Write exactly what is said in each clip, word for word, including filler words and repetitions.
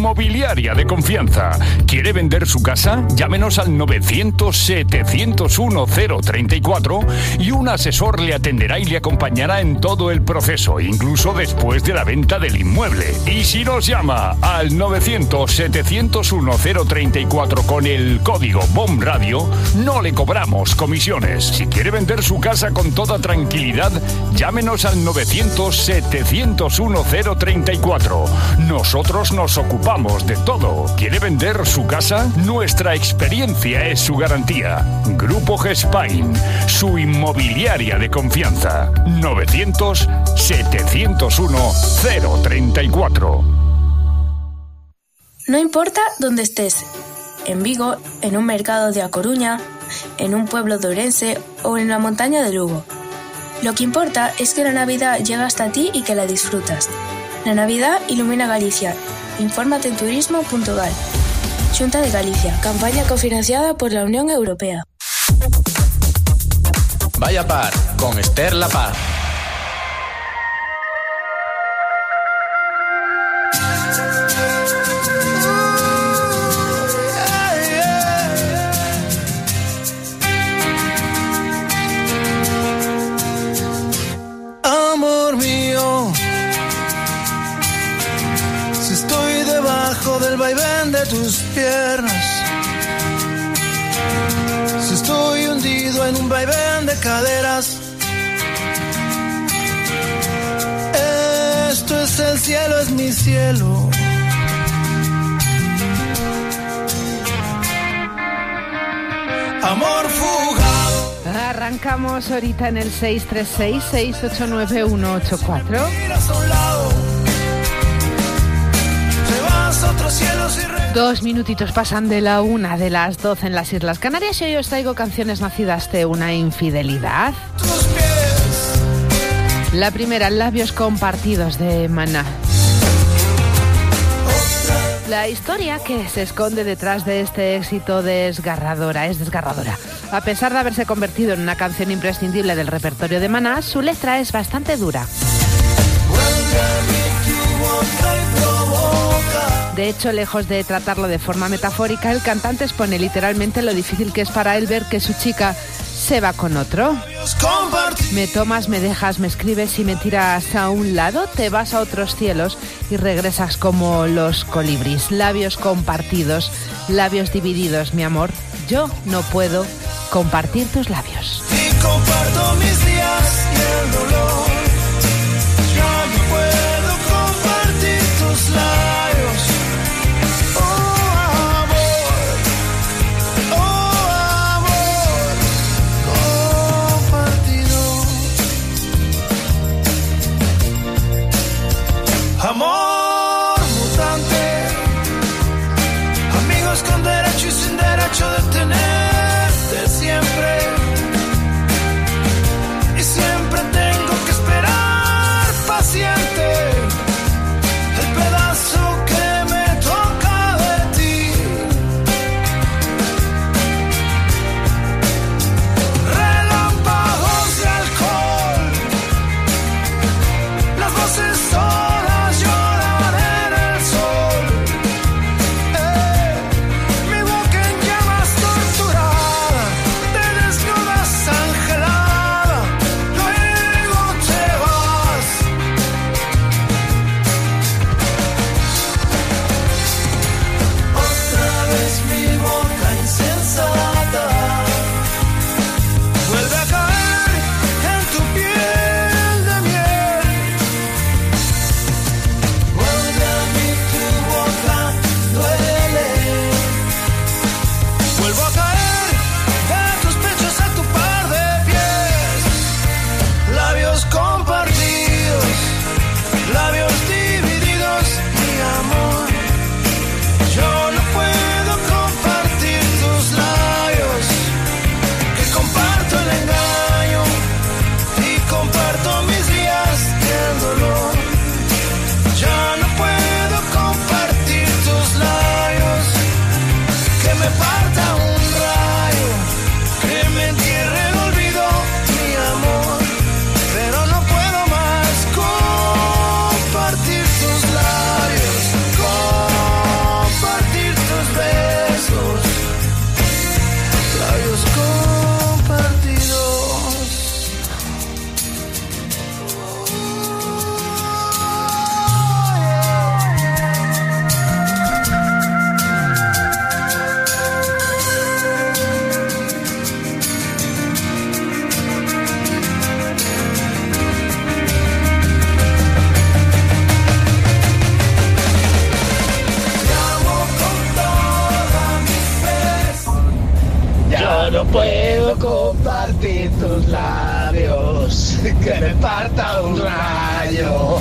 inmobiliaria de confianza. ¿Quiere vender su casa? Llámenos al novecientos, setecientos uno, cero treinta y cuatro y un asesor le atenderá y le acompañará en todo el proceso, incluso después de la venta del inmueble. Y si nos llama al novecientos, setecientos uno, cero treinta y cuatro con el código B O M Radio, no le cobramos comisiones. Si quiere vender su casa con toda tranquilidad, llámenos al novecientos, setecientos uno, cero treinta y cuatro. Nosotros nos ocupamos de todo. ¿Quiere vender su casa? Nuestra experiencia es su garantía. Grupo Gespain, su inmobiliaria de confianza. novecientos, setecientos uno, cero treinta y cuatro. No importa dónde estés, en Vigo, en un mercado de A Coruña, en un pueblo de Ourense o en la montaña de Lugo. Lo que importa es que la Navidad llega hasta ti y que la disfrutas. La Navidad ilumina Galicia. Infórmate en turismo punto gal. Xunta de Galicia. Campaña cofinanciada por la Unión Europea. Vaya Par, con Esther La Paz. Amor mío, si estoy debajo del vaivén de tus piernas, si estoy hundido en un vaivén de caderas, esto es el cielo, es mi cielo. Amor fugado. Arrancamos ahorita en el seis tres seis, seis ocho nueve, uno ocho cuatro. Dos minutitos pasan de la una de las doce en las Islas Canarias y hoy os traigo canciones nacidas de una infidelidad. La primera, Labios Compartidos, de Maná. La historia que se esconde detrás de este éxito desgarradora, es desgarradora. A pesar de haberse convertido en una canción imprescindible del repertorio de Maná, su letra es bastante dura. De hecho, lejos de tratarlo de forma metafórica, el cantante expone literalmente lo difícil que es para él ver que su chica se va con otro. Me tomas, me dejas, me escribes y me tiras a un lado, te vas a otros cielos y regresas como los colibríes. Labios compartidos, labios divididos, mi amor. Yo no puedo compartir tus labios. Y comparto mis días y el dolor. Yo no puedo compartir tus labios. Amor mutante, amigos con derecho y sin derecho de tenerte siempre. Y siempre tengo que esperar paciente el pedazo puedo compartir tus labios, que me parta un rayo.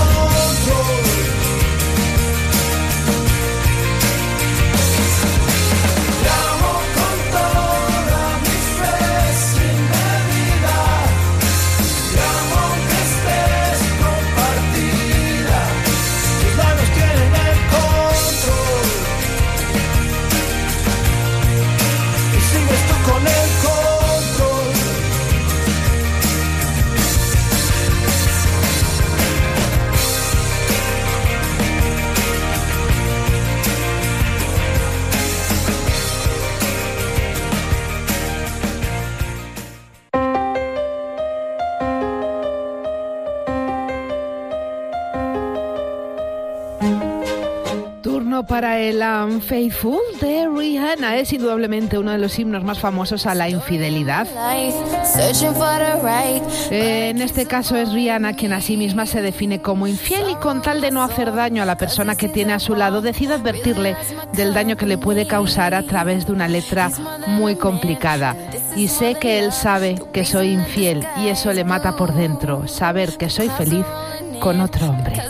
Para el Unfaithful de Rihanna. Es indudablemente uno de los himnos más famosos a la infidelidad. En este caso es Rihanna quien a sí misma se define como infiel y con tal de no hacer daño a la persona que tiene a su lado decide advertirle del daño que le puede causar a través de una letra muy complicada. Y sé que él sabe que soy infiel y eso le mata por dentro, saber que soy feliz con otro hombre.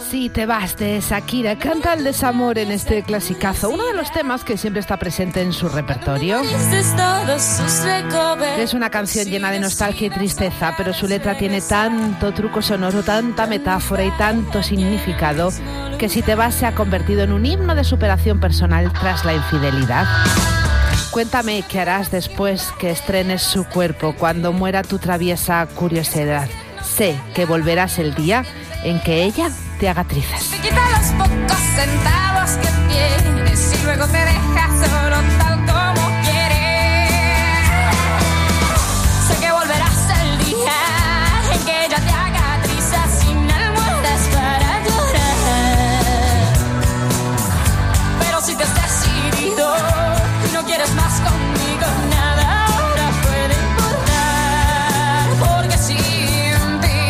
Si te vas de Shakira, canta el desamor en este clasicazo, uno de los temas que siempre está presente en su repertorio. Es una canción llena de nostalgia y tristeza, pero su letra tiene tanto truco sonoro, tanta metáfora y tanto significado que Si te vas se ha convertido en un himno de superación personal tras la infidelidad. Cuéntame qué harás después que estrenes su cuerpo, cuando muera tu traviesa curiosidad. Sé que volverás el día en que ella te haga trizas. Te quita los pocos centavos que tienes y luego te deja solo tal como quieres. Sé que volverás el día en que ella te haga trizas sin almohadas para llorar. Pero si te has decidido y no quieres más conmigo, nada ahora puede importar, porque sin ti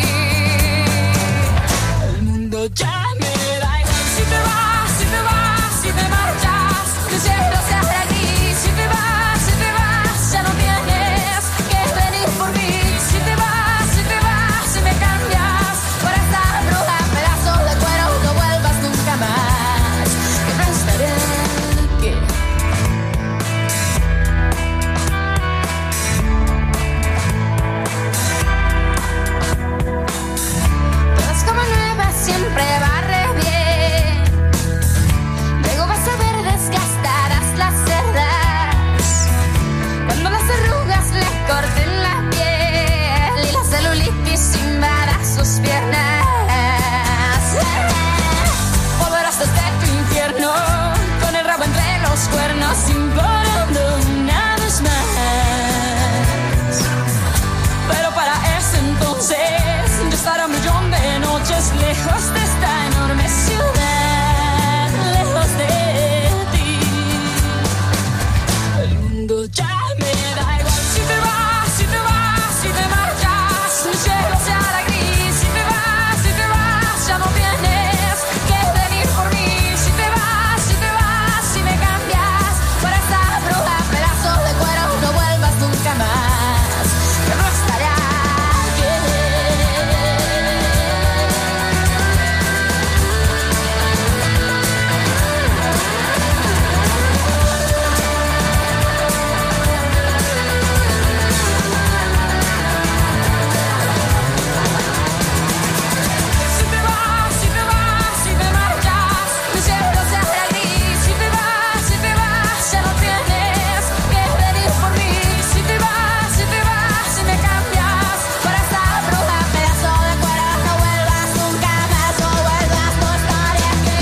el mundo ya me da igual. Si te vas, si te vas, si te marchas, que el cielo se hace gris. Si te vas, si te vas, ya no tienes que venir por mí. Si te vas, si te vas, si me cambias por esta bruja, pedazo de cuero, no vuelvas nunca más, que no estaré aquí. Todas como nuevas, siempre barre bien. Luego vas a ver desgastadas las cerdas, cuando las arrugas le corten la piel y la celulitis invada sus piernas. Volverás desde tu infierno con el rabo entre los cuernos, implorando una vez más. Pero para ese entonces yo estaré un millón de noches lejos de esta enorme ciudad, lejos de ti. El mundo ya me da igual. Si te vas, si te vas, si te marchas, el cielo se hará gris. Si te vas, si te vas, ya no tienes que venir por mí. Si te vas, si te vas, si me cambias por esta bruja, pedazo de cuero, no vuelvas nunca más, que no estaré aquí. Si te vas, si te vas, si te marchas, el cielo se hará gris. Si te vas, si te vas, ya no tienes que venir por mí. Si te vas, si te vas, si me cambias por esta bruja, pedazo de cuero, no vuelvas nunca más, no vuelvas, no estaré aquí.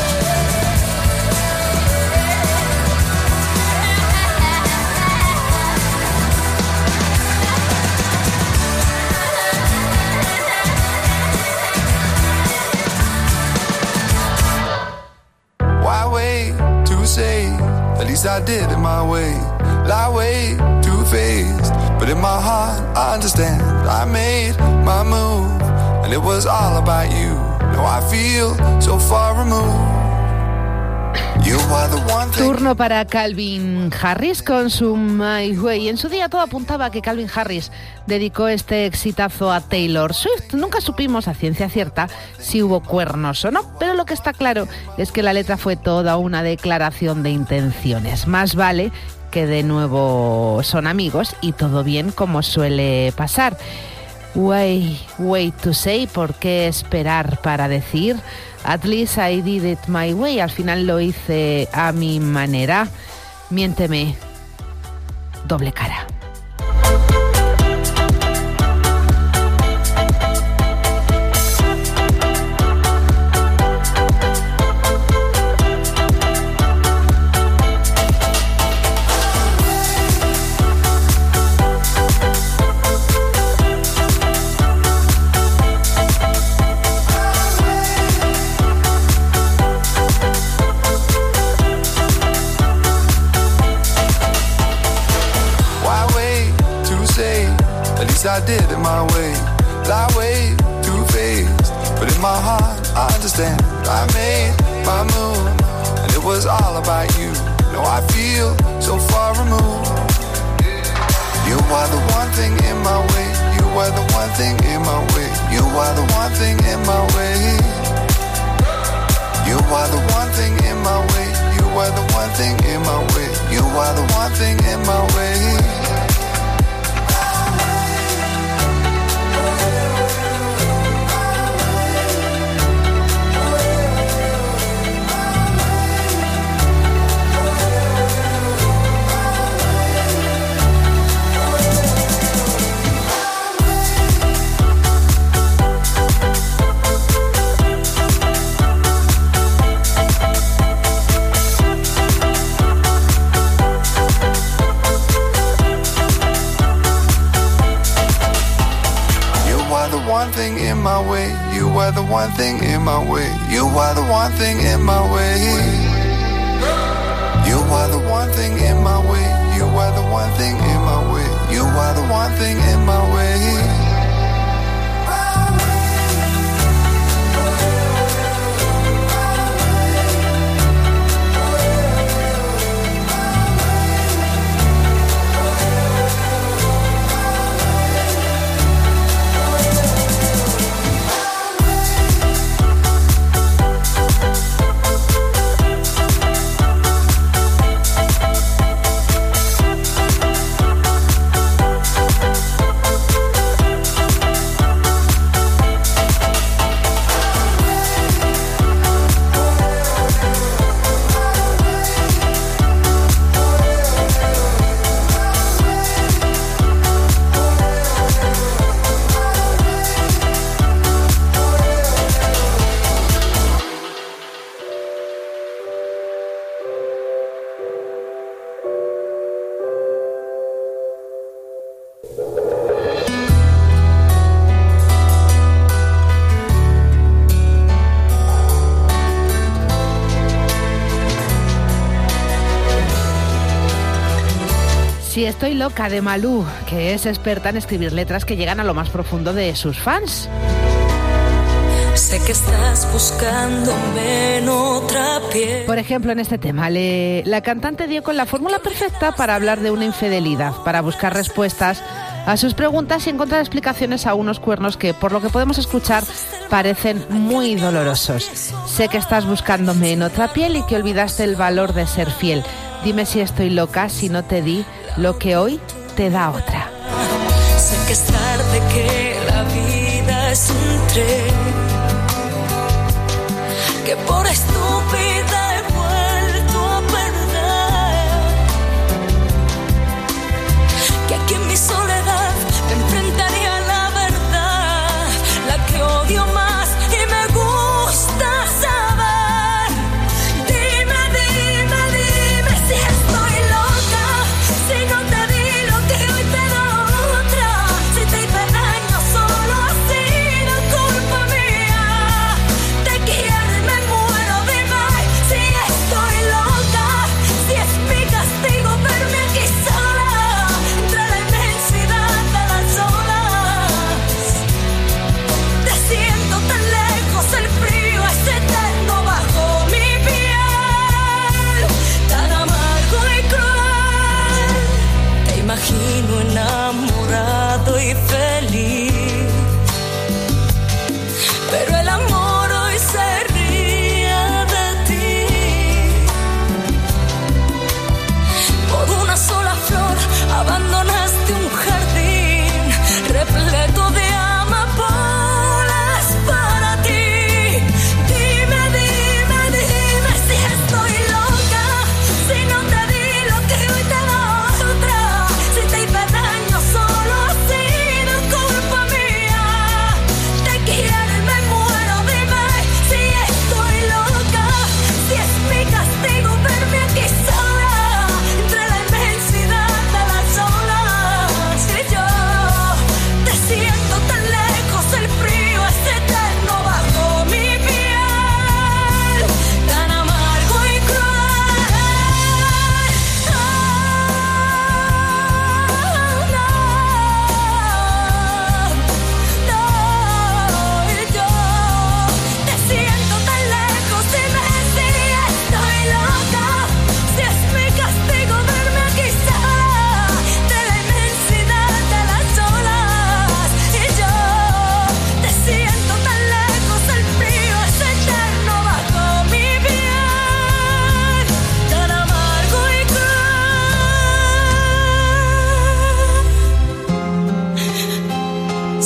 Why wait to say? At least I did it my way. Lie way too faced, but in my heart I understand. I made my move, and it was all about you. Now I feel so far removed. You are the one thing. Turno para Calvin Harris con su My Way. En su día todo apuntaba a que Calvin Harris dedicó este exitazo a Taylor Swift. Nunca supimos a ciencia cierta si hubo cuernos o no, pero lo que está claro es que la letra fue toda una declaración de intenciones. Más vale que de nuevo son amigos y todo bien, como suele pasar. Wait, wait to say, ¿por qué esperar para decir? At least I did it my way, al final lo hice a mi manera. Miénteme, doble cara. Why wait to say? At least I did it my way. Lie way too faced, but in my heart I understand. I made my move, and it was all about you. Now I feel so far removed. You are the one thing in my way. You are the one thing in my way. You are the one thing in my way. are the one thing in my way. You are the one thing in my way. You are the one thing in my way. One thing in my way, you are the one thing in my way, you are the one thing in my way. You are the one thing in my way, you are the one thing in my way, you are the one thing in my way. Si estoy loca, de Malú, que es experta en escribir letras que llegan a lo más profundo de sus fans. Sé que estás buscándome en otra piel. Por ejemplo, en este tema, le, la cantante dio con la fórmula perfecta para hablar de una infidelidad, para buscar respuestas a sus preguntas y encontrar explicaciones a unos cuernos que, por lo que podemos escuchar, parecen muy dolorosos. Sé que estás buscándome en otra piel y que olvidaste el valor de ser fiel. Dime si estoy loca, si no te di lo que hoy te da otra. Sé que es tarde, que la vida es un tren, que por estúpida he vuelto a perder, que aquí en mi soledad me enfrentaría a la verdad, la que odio más y me gusta saber. Dime, dime, dime si estoy loca, si no te di lo que hoy te da otra, si te hice daño solo ha sido culpa mía, te quiero y me muero, dime.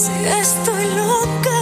si estoy loca.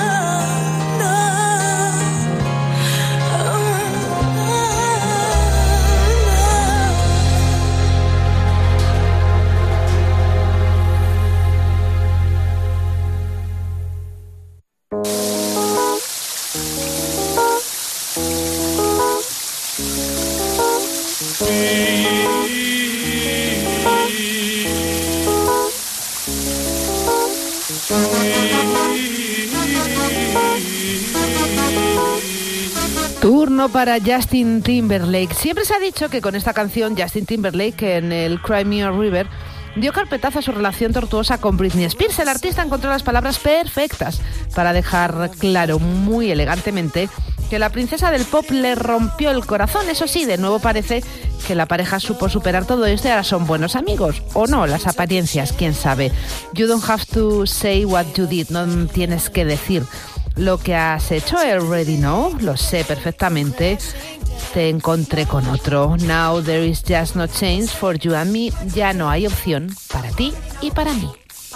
Turno para Justin Timberlake. Siempre se ha dicho que con esta canción Justin Timberlake en el Cry Me a River dio carpetazo a su relación tortuosa con Britney Spears. El artista encontró las palabras perfectas para dejar claro muy elegantemente que la princesa del pop le rompió el corazón. Eso sí, de nuevo parece que la pareja supo superar todo esto y ahora son buenos amigos. O no, las apariencias, quién sabe. You don't have to say what you did. No tienes que decir lo que has hecho. I already know. Lo sé perfectamente. Te encontré con otro. Now there is just no chance for you and me. Ya no hay opción para ti y para mí.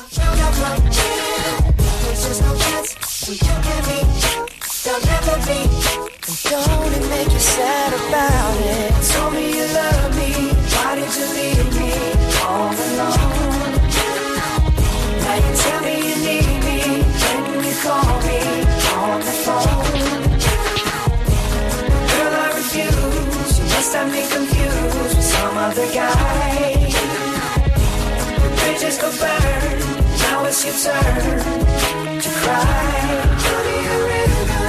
Don't it make you sad about it? Told me you love me. Why did you leave me all alone? Now you tell me you need me. When you call me on the phone, girl, I refuse. You must have me confused with some other guy. The bridges go burn. Now it's your turn to cry. Tell me you're ready.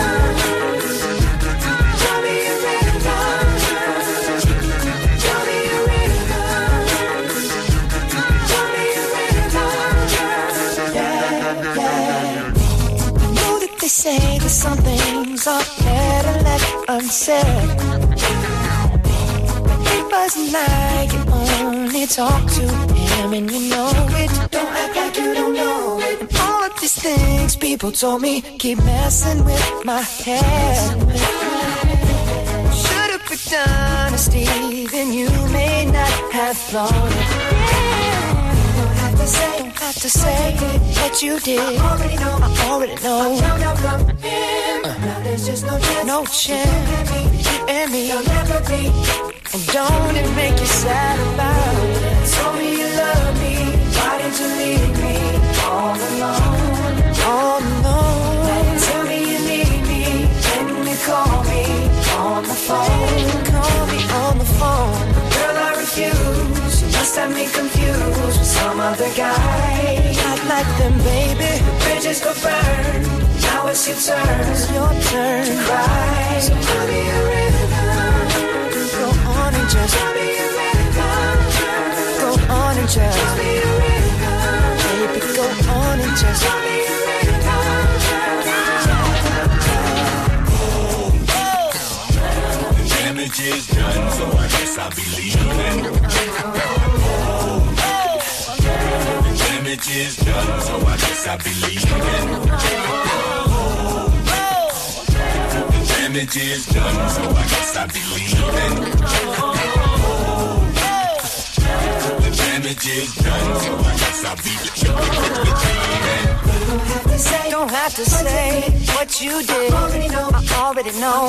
They say that some things are better left unsaid. He wasn't like you only talk to him and you know it. Don't act like you don't know it. And all of these things people told me keep messing with my head. Should've picked honesty, then you may not have thought it. Say, don't have to say what you did. I already know. I already know. I found out from him. Uh, now there's just no chance. No chance. You and me. You'll never be. And don't it make you sad about it? Told me you love me. Why did you leave me all alone? All alone. Now you tell me you need me. When you call me on the phone. Call me on the phone. Girl, I refuse. You must have me confused with some other guy. Not like them, baby. The bridges go burn. Now it's your turn. It's your turn to cry. So tell me a rhythm. Go on and just tell me a rhythm. Go on and just tell me a rhythm. Baby, go on and just tell me a rhythm. The damage is done, so I guess I'll be leaving. Damage is done, so I guess I'll be leaving. The damage is done, so I guess I'll be leaving. The damage is done, so I guess I'll be leaving. Don't have to say what you did. I already know. I already know.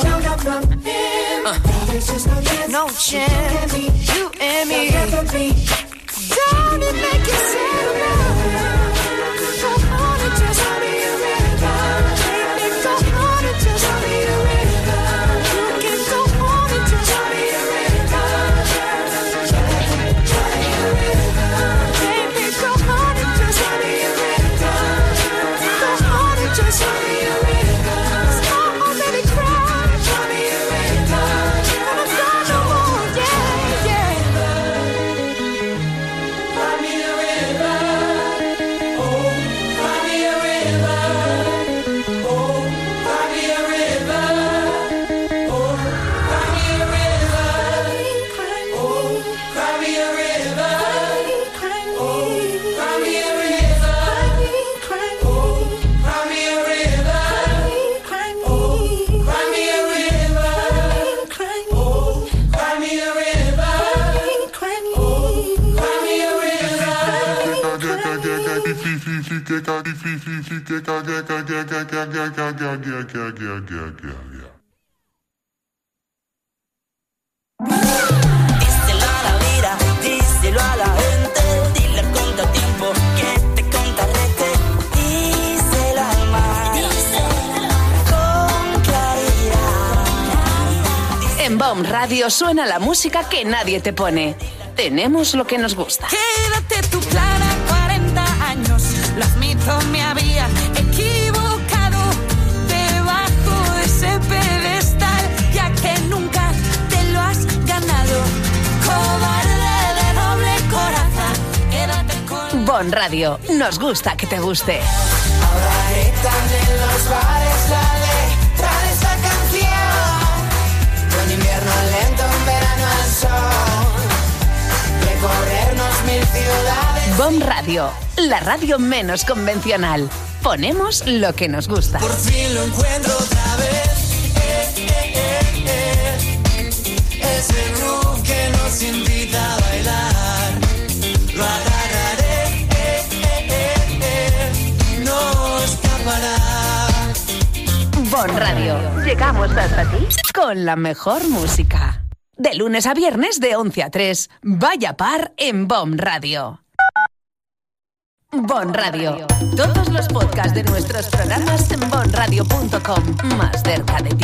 Uh, no chance. You and me. Don't it make you sad now? Go on and just tell me a rhythm. Baby, go on and just tell me a rhythm. You can go on and just tell me a rhythm. Tell me a rhythm. Baby, go on and just tell me a rhythm. Go on and just tell me a rhythm. Stop already crying. Tell me a rhythm. Gonna cry no more, yeah, yeah. Find me a rhythm. Díselo a la vida, díselo a la gente, dile al contratiempo que te contrarreste. Díselo al mar, con claridad. En Bomb Radio suena la música que nadie te pone. Tenemos lo que nos gusta. Quédate tú clara, cuarenta años, lo admito, me había equivocado debajo de ese pedestal, ya que nunca te lo has ganado. Cobarde de doble corazón, quédate con... Bomb Radio, nos gusta que te guste. Ahora gritan en los bares la letra de esa canción. Un invierno lento, un verano al sol. Recorrernos mil ciudades. Bomb Radio, la radio menos convencional. Ponemos lo que nos gusta. Por fin lo encuentro otra vez. Eh, eh, eh, eh. Ese groove que nos invita a bailar. Lo agarraré. Eh, eh, eh, eh. No escapará. Bomb Radio, llegamos hasta ti con la mejor música. De lunes a viernes de once a tres. Vaya par en Bomb Radio. Bomb Radio. Todos los podcasts de nuestros programas en bomb radio punto com. Más cerca de ti.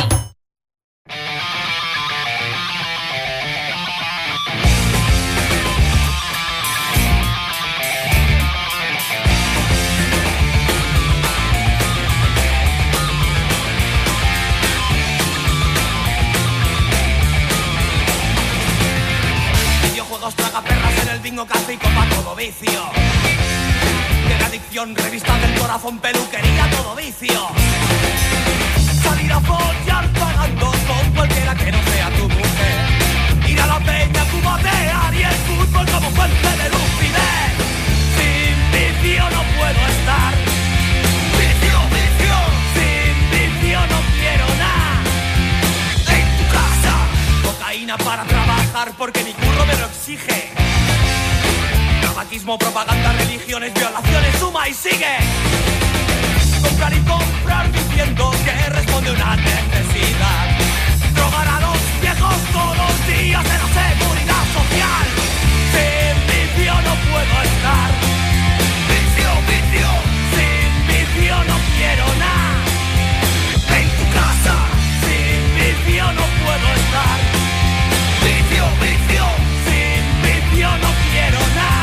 Videojuegos tragaperras en el bingo cáfico pa' todo vicio. De la adicción, revistas del corazón, peluquería, todo vicio. Salir a follar pagando con cualquiera que no sea tu mujer. Ir a la peña, cubatear y el fútbol como fuente de lucidez. Sin vicio no puedo estar. Vicio, vicio. Sin vicio no quiero nada. En tu casa. Cocaína para trabajar porque mi curro me lo exige. Tabaquismo, propaganda, religiones, violaciones, suma y sigue. Comprar y comprar diciendo que responde una necesidad. Drogar a los viejos todos los días en la seguridad social. Sin vicio no puedo estar. Vicio, vicio. Sin vicio no quiero nada. En tu casa. Sin vicio no puedo estar. Vicio, vicio. Sin vicio no quiero nada.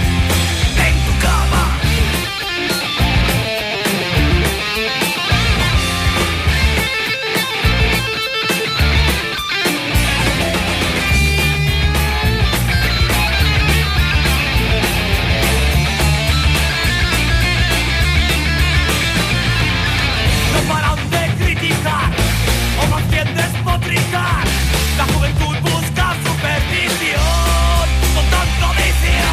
Despotricar. La juventud busca supervisión con tanto vicio.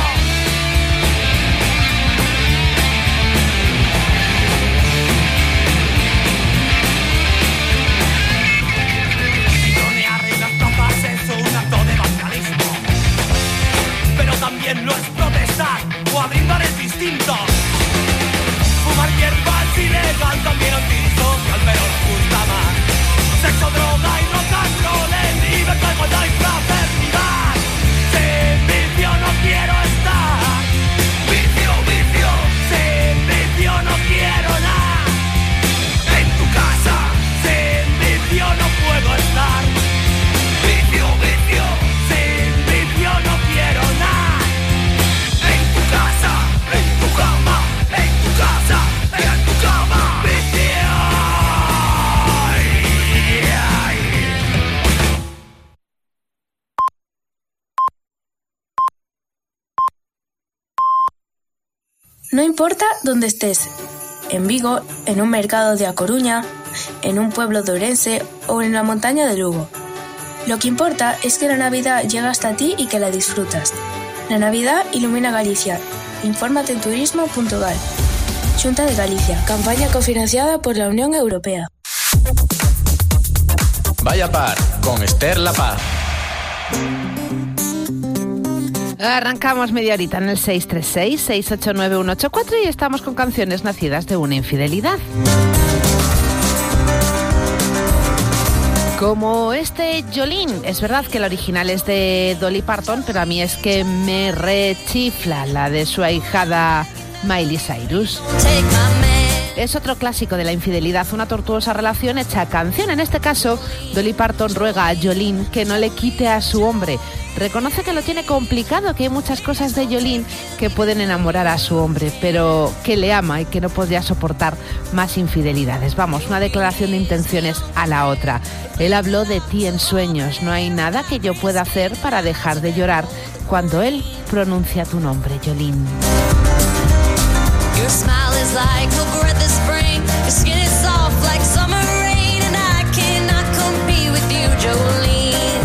Tironear en las plazas es un acto de vandalismo, pero también lo es protestar o abrir bares distintos. Fumar hierba es ilegal, también antisocial, pero nos gusta más. Sexo, droga y rock and roll, en libertad, igualdad y fraternidad. Sin vicio no quiero estar. Vicio, vicio. Sin vicio no quiero nada. En tu casa. Sin vicio no puedo estar. Vicio, vicio. Sin vicio no quiero nada. En tu casa, en tu cama, en tu casa, en tu cama. Vicio. No importa dónde estés, en Vigo, en un mercado de A Coruña, en un pueblo de Ourense o en la montaña de Lugo. Lo que importa es que la Navidad llega hasta ti y que la disfrutas. La Navidad ilumina Galicia. Infórmate en turismo punto gal. Xunta de Galicia. Campaña cofinanciada por la Unión Europea. Vaya par con Esther La Paz. Arrancamos media horita en el seis tres seis, seis ocho nueve, uno ocho cuatro y estamos con canciones nacidas de una infidelidad. Como este Jolene. Es verdad que el original es de Dolly Parton, pero a mí es que me rechifla la de su ahijada Miley Cyrus. Es otro clásico de la infidelidad, una tortuosa relación hecha canción. En este caso, Dolly Parton ruega a Jolene que no le quite a su hombre. Reconoce que lo tiene complicado, que hay muchas cosas de Jolene que pueden enamorar a su hombre, pero que le ama y que no podría soportar más infidelidades. Vamos, una declaración de intenciones a la otra. Él habló de ti en sueños. No hay nada que yo pueda hacer para dejar de llorar cuando él pronuncia tu nombre, Jolene. Your smile is like a breath of spring. Your skin is soft like summer rain, and I cannot compete with you, Jolene.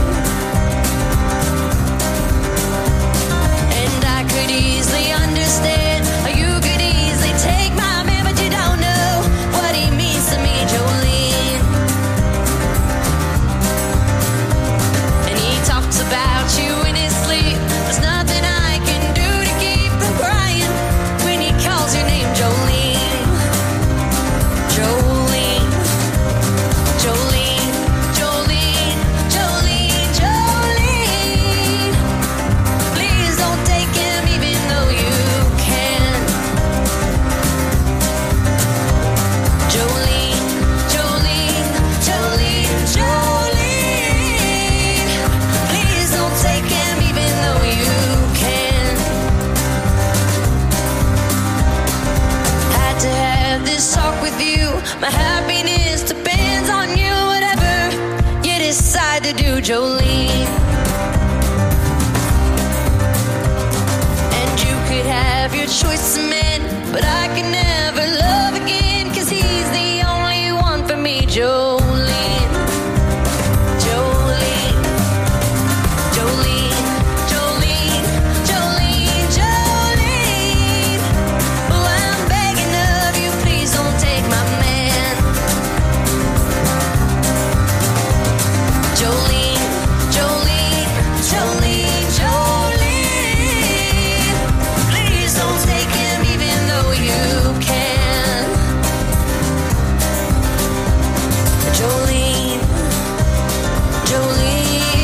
And I could easily understand, or you could easily take my man, but you don't know what he means to me, Jolene. And he talks about you in his sleep. There's nothing I can do to keep from crying when he calls your name, Jolene. Jolene. Jolene. Jolene. Jolene. Jolene. Please don't take him even though you can. Jolene. Jolene. Jolene. Jolene. Please don't take him even though you can. Had to have this talk with you. My happiness depends on you. Whatever you decide to do, Jolene. And you could have your choice of men, but I can never love again, 'cause he's the only one for me, Jolene. Jolene. Jolene. Jolene. Jolene. Jolene. Oh, I'm begging of you, please don't take my man. Jolene. Jolene. Jolene. Jolene. Please don't take him even though you can. Jolene. Jolene.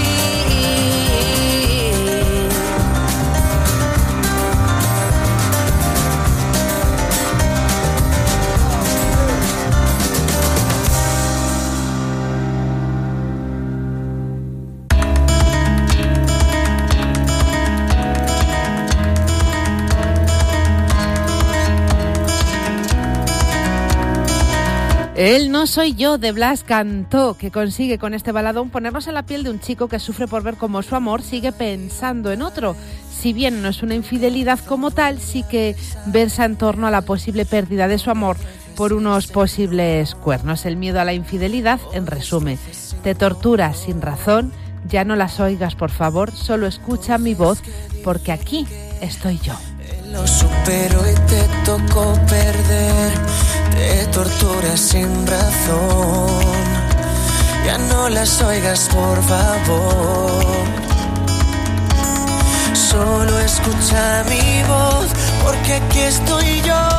Él no soy yo, de Blas Cantó, que consigue con este baladón ponernos en la piel de un chico que sufre por ver cómo su amor sigue pensando en otro. Si bien no es una infidelidad como tal, sí que versa en torno a la posible pérdida de su amor por unos posibles cuernos. El miedo a la infidelidad, en resumen, te torturas sin razón, ya no las oigas, por favor, solo escucha mi voz, porque aquí estoy yo. Lo supero y te tocó perder. Te torturas sin razón. Ya no las oigas, por favor. Solo escucha mi voz, porque aquí estoy yo.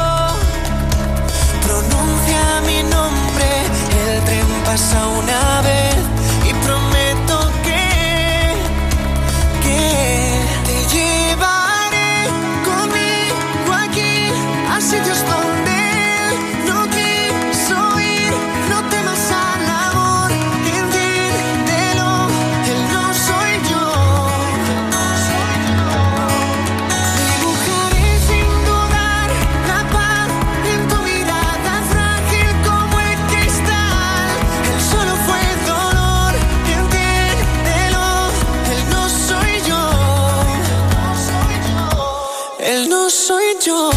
Pronuncia mi nombre. El tren pasa una vez y prometo que, que te llevaré conmigo aquí a sitios donde no quiso ir. No temas al amor, entiéndelo, él no soy yo. Dibujaré sin dudar la paz en tu mirada frágil como el cristal. Él solo fue dolor, entiéndelo, él no soy yo. Él no soy yo.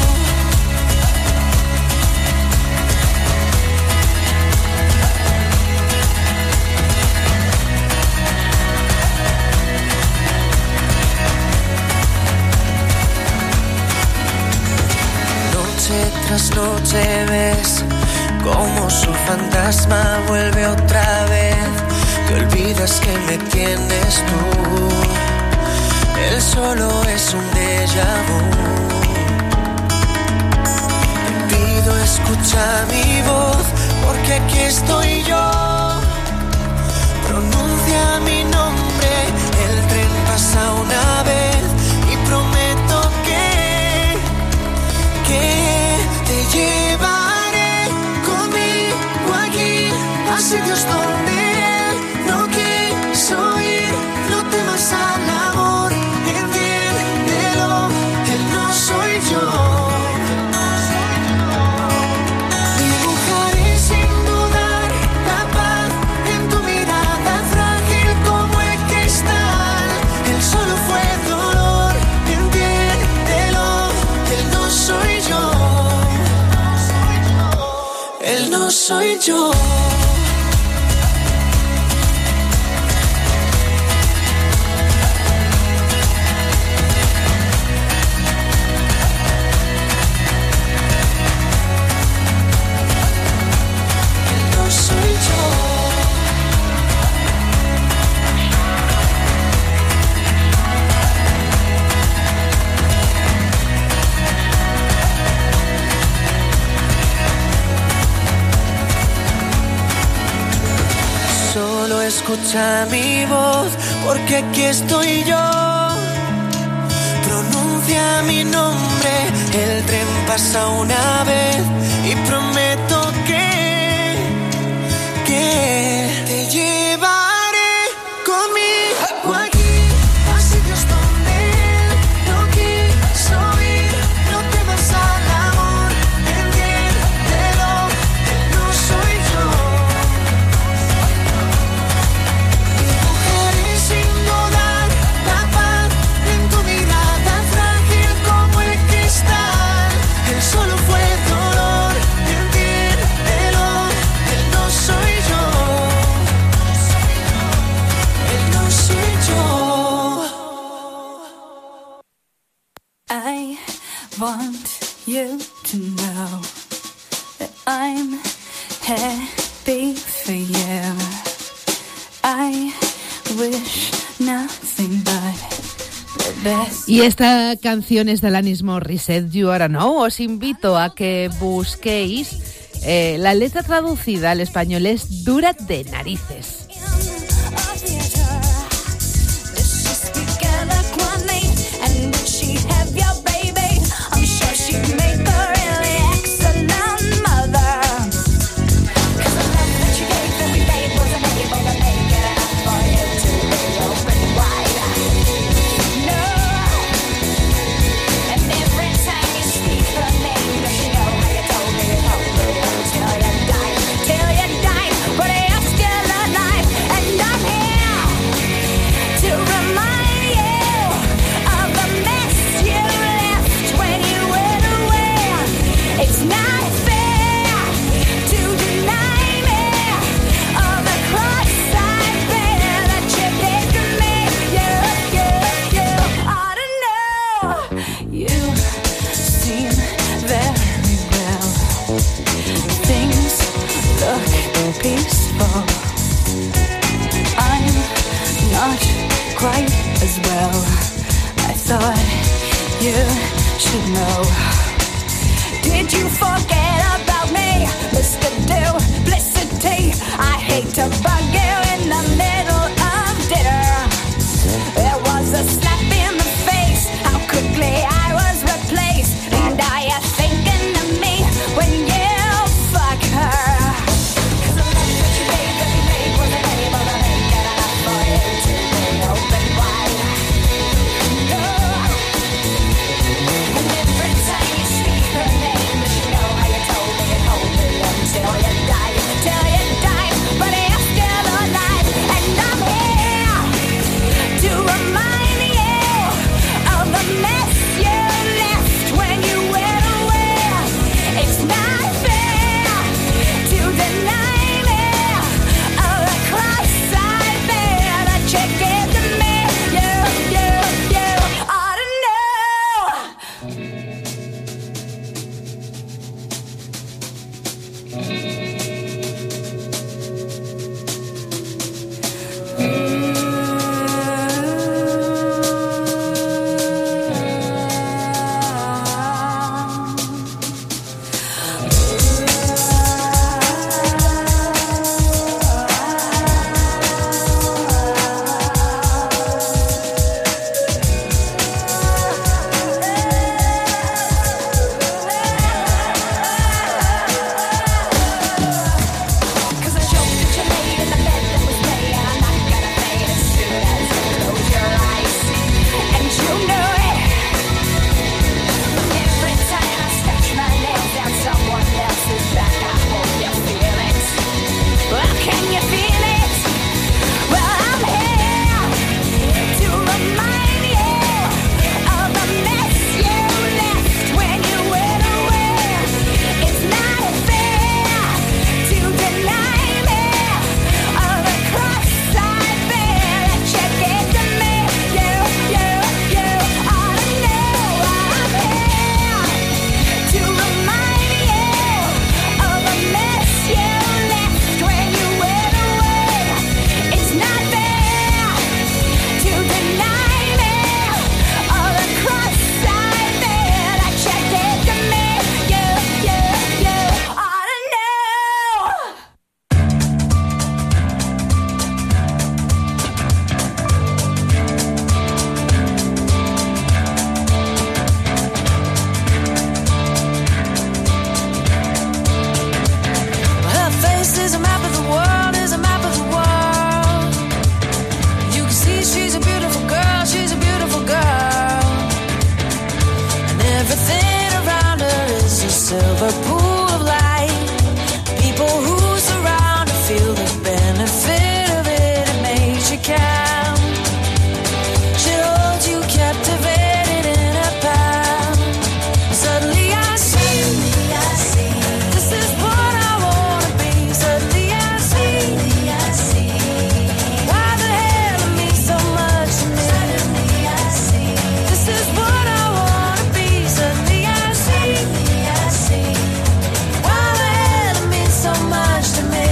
Tras noche ves como su fantasma vuelve otra vez. Te olvidas que me tienes tú. él solo es un déjà vu. Te pido escucha mi voz, porque aquí estoy yo. Pronuncia mi nombre, el tren pasa una vez y prometo que, que te llevaré conmigo aquí a sitios donde no quiso ir. No temas al amor, entiéndelo, él no soy yo. Dibujaré sin dudar la paz en tu mirada frágil como el cristal. Él solo fue dolor, entiéndelo, él no soy yo. Él no soy yo. Escucha mi voz, porque aquí estoy yo. Pronuncia mi nombre, el tren pasa una vez y prometo que, que te llevaré conmigo aquí a sitios donde no quiso ir. No temas al amor, entiéndelo, él no soy yo. Solo fue dolor, entiéndelo, él no soy yo. Él no soy yo. I want you to know that I'm happy for you. I wish nothing but y esta canción es de Alanis Morissette, You Oughta Know. Os invito a que busquéis eh, la letra traducida al español es dura de narices. Peaceful. I'm not quite as well. I thought you should know. Did you forget about me, Mister Duplicity? I hate to bug you in the middle of dinner. There was a slap in the face, how quickly I was replaced. And are you thinking of me when you fuck her? Open wide. No. And every time is a map of the world, is a map of the world. You can see she's a beautiful girl, she's a beautiful girl. And everything around her is a silver pool of light. People who surround her feel the benefit of it, it makes you count. She holds you captivated in her palm. Suddenly I see, I see, this is what I wanna be. Suddenly I see, I see, why the hell it means so much to me. Suddenly I see, this is what I wanna be. Suddenly I see, I see, why the hell it means so much to me.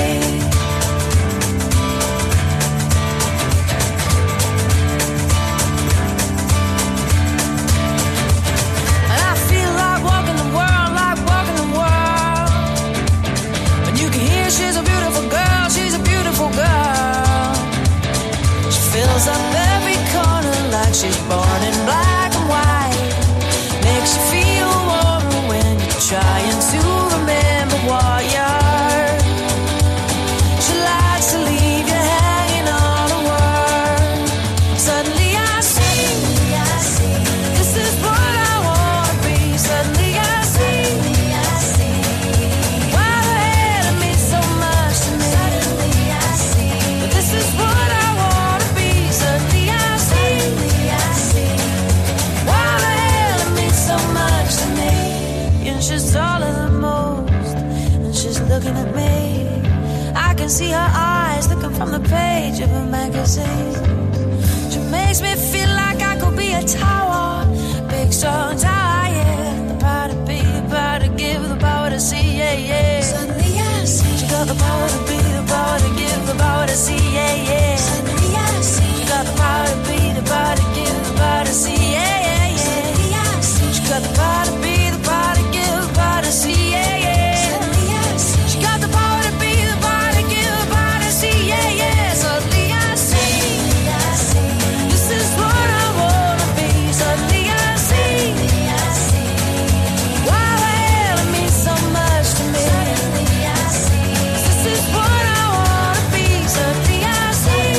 And I feel like walking the world, like walking the world. And you can hear she's a beautiful girl, she's a beautiful girl. She fills up every corner like she's born in black and white. Makes you feel warmer when you're trying to remember what you heard. She likes to leave you hanging on a word. Suddenly I see, I see, this is what I wanna be. Suddenly I see, I see, why the hell it means so much to me. Suddenly I see, but this is what I wanna be. Suddenly I see, I see, why the hell it means so much to me. And she's taller than most, and she's looking at me. I can see her eyes looking from the page of a magazine. She makes me feel like I could be a tower, big strong tower, yeah. The power to be, the power to give, the power to see, yeah, yeah. Suddenly I see, she got the power to be, the power to give, the power to see, yeah, yeah. Suddenly I see, she got the power to be, the power to give, the power to see, yeah, yeah, yeah. Suddenly I see, she got the power to be, the power to give, the power to see, yeah, yeah. Suddenly I see, she got the power to be, the power to give, the power to see, yeah, yeah. Suddenly I see, I see, this is what I wanna be. Suddenly I see, I see, why the hell it means so much to me. Suddenly I see, this is what I wanna be. Suddenly I see,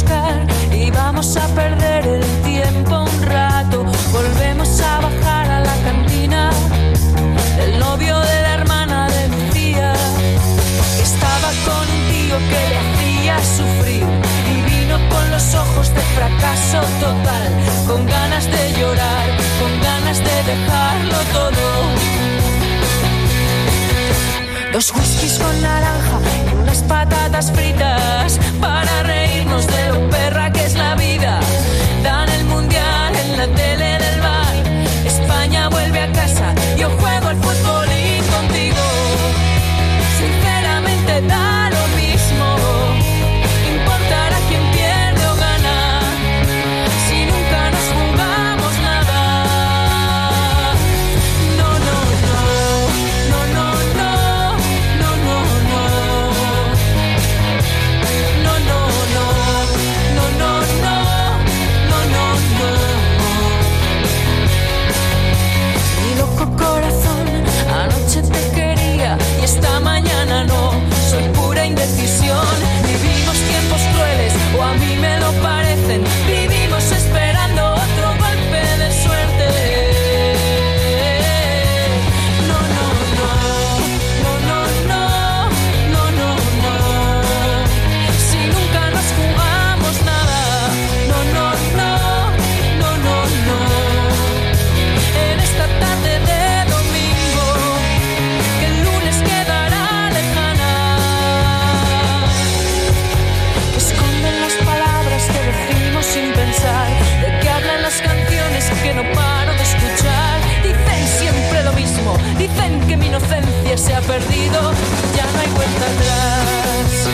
buscar y vamos a perder el tiempo un rato. Volvemos a bajar a la cantina del novio de la hermana de Lucía, que estaba con un tío que le hacía sufrir y vino con los ojos de fracaso total, con ganas de llorar, con ganas de dejarlo todo. Dos whiskies con naranja y unas patatas fritas para reírnos de lo perra que es la vida. Dan el mundial en la tele del bar, España vuelve a casa, yo juego al fútbol y contigo. Sinceramente da lo mismo, importará quién pierde o gana, si nunca nos jugamos nada. No, no, no, no, no, no, no, no, no, no, no, no, no, no, no, no, no. Mi loco corazón, anoche te quería y esta mañana no. Soy pura indecisión. Vivimos tiempos crueles, o a mí me lo parecen. Vivimos esperando otro golpe de suerte. No, no, no, no, no, no, no, no, no. Si nunca nos jugamos nada. No, no, no, no, no, no. En esta tarde de domingo, que el lunes quedará lejana, que esconden las palabras que decimos sin pensar, de que hablan las canciones que no paro de escuchar. Dicen siempre lo mismo, dicen que mi inocencia se ha perdido, ya no hay vuelta atrás.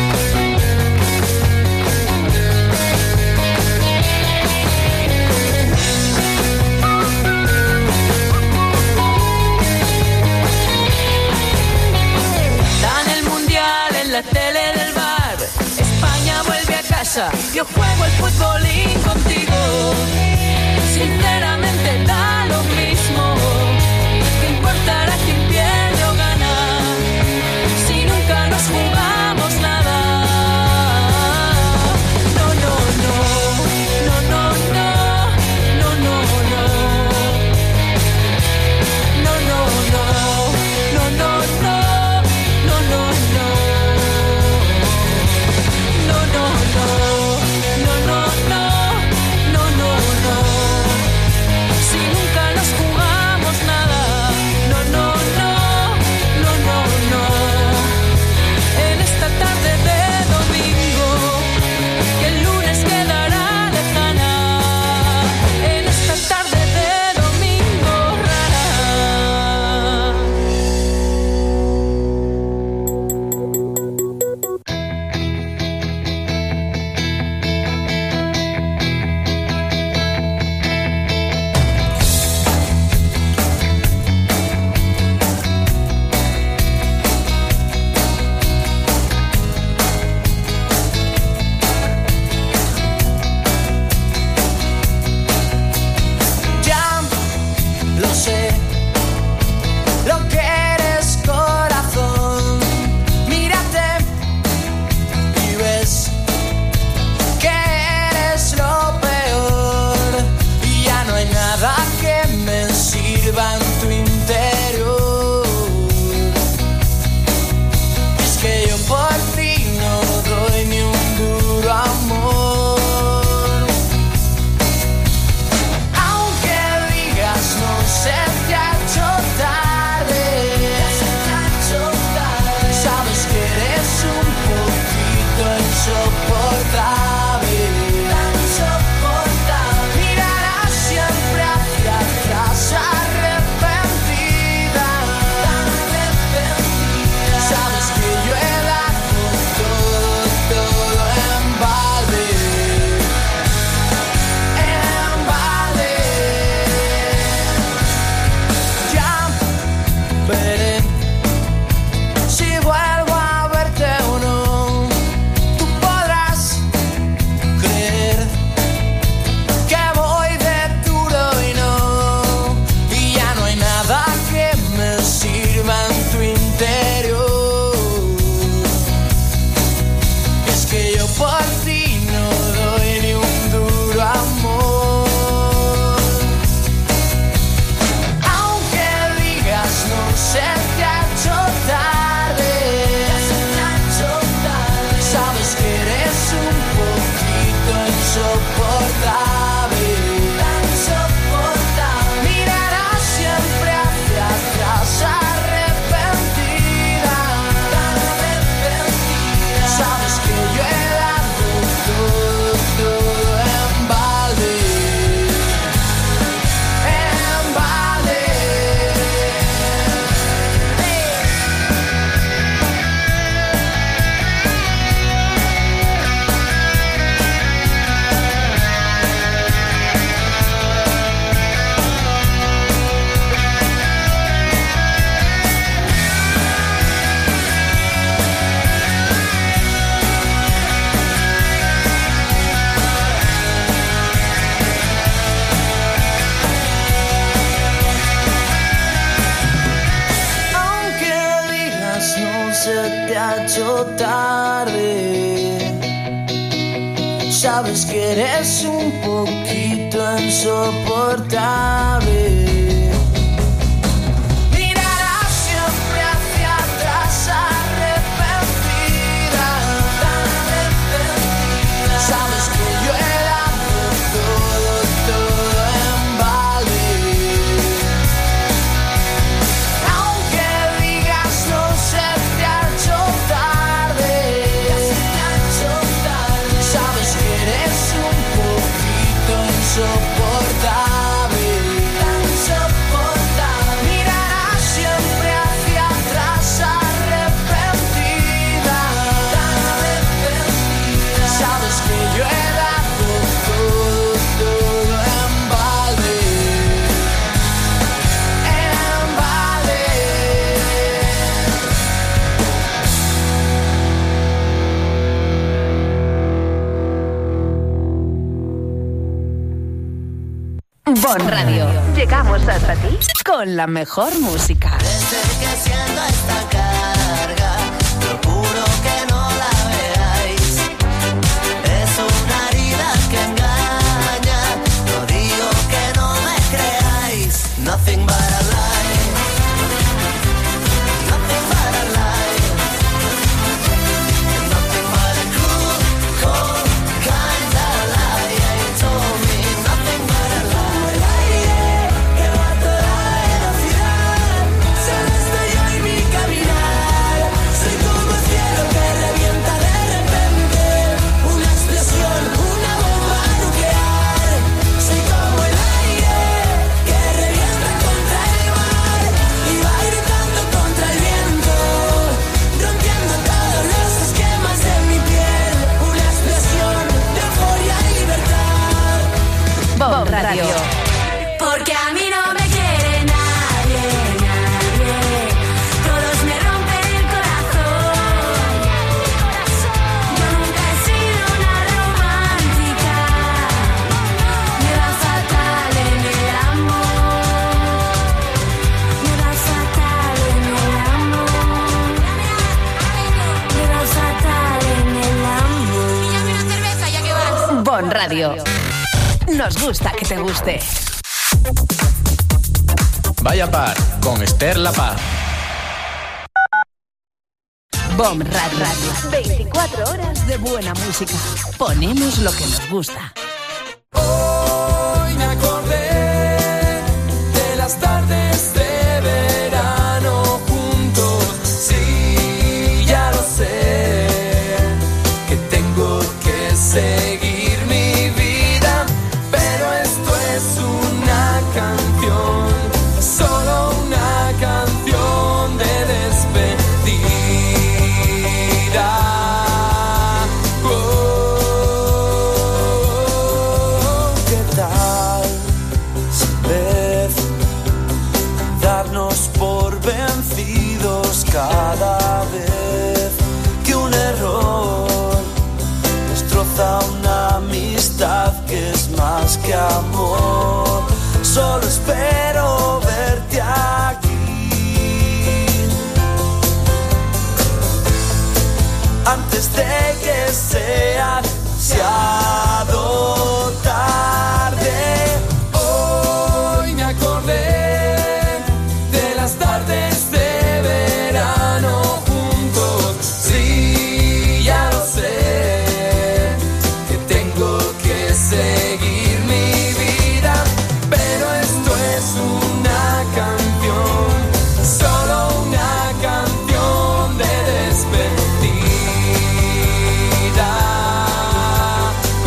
Dan el mundial en la tele del bar, España vuelve a casa, yo juego el fútbolín contigo. Sinceramente da lo mismo, que importará quién pierde o gana, si nunca nos jugamos nada. No, no, no, no, no, no, no, no, no. No, no, no, no, no, no, no, no, no. No, no, no, no, no, no, no, no, no. hecho tarde. Sabes que eres un poquito insoportable. Mirarás siempre hacia atrás arrepentida, arrepentida. Sabes que yo he dado todo, todo en vale. Aunque digas no se te ha hecho tarde, sabes que eres un poquito insoportable, insoportable. Mirarás siempre hacia atrás arrepentida, arrepentida. Sabes que yo he dado todo, todo en vale, en vale. Bon Radio. Llegamos hasta ti con la mejor música. Desde que siento esta carga, procuro que no la veáis. Es una herida que engaña, no digo que no me creáis. Nothing but a lie, nothing but a lie, nothing but a cruel, cold kind of lie. You told me nothing but a lie. Que va a toda velocidad, solo estoy yo y mi caminar. Soy como el cielo que revienta de repente, una explosión, una bomba nuclear. Soy como el aire que revienta contra el mar y va gritando contra el viento, rompiendo todos los esquemas de mi piel. Una explosión de euforia y libertad. Bon Radio. Porque a mí no me quiere nadie, nadie. Todos me rompen el corazón. Yo nunca he sido una romántica. Me va fatal en el amor. Me va fatal en el amor. Me va fatal en el amor. Píllame una cerveza ya que vas. Bon Radio. Nos gusta que te guste. Vaya Par con Esther La Paz. Bon Radio. veinticuatro horas de buena música. Ponemos lo que nos gusta. Hoy me acordé de las tardes de verano juntos. Sí, ya lo sé, que tengo que seguir mi vida, pero esto es una canción, solo una canción de despedida. Oh, ¿qué tal? Sin vez darnos por vencidos cada vez que un error destroza una amistad que es más que amor. Solo espero verte aquí antes de que sea demasiado tarde. Hoy me acordé de las tardes de verano juntos. Sí, ya lo sé, que tengo que seguir mi vida, pero esto es una canción, solo una canción de despedida.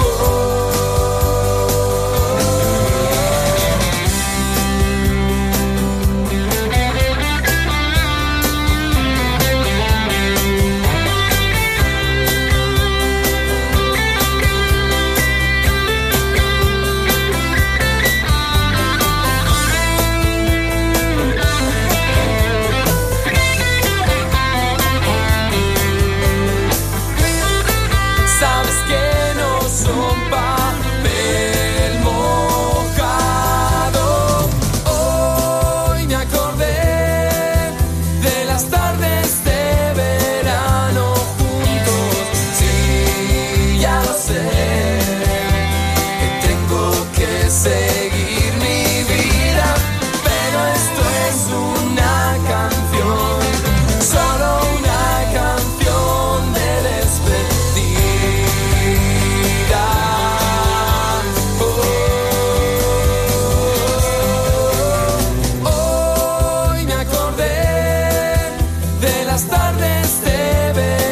este verano.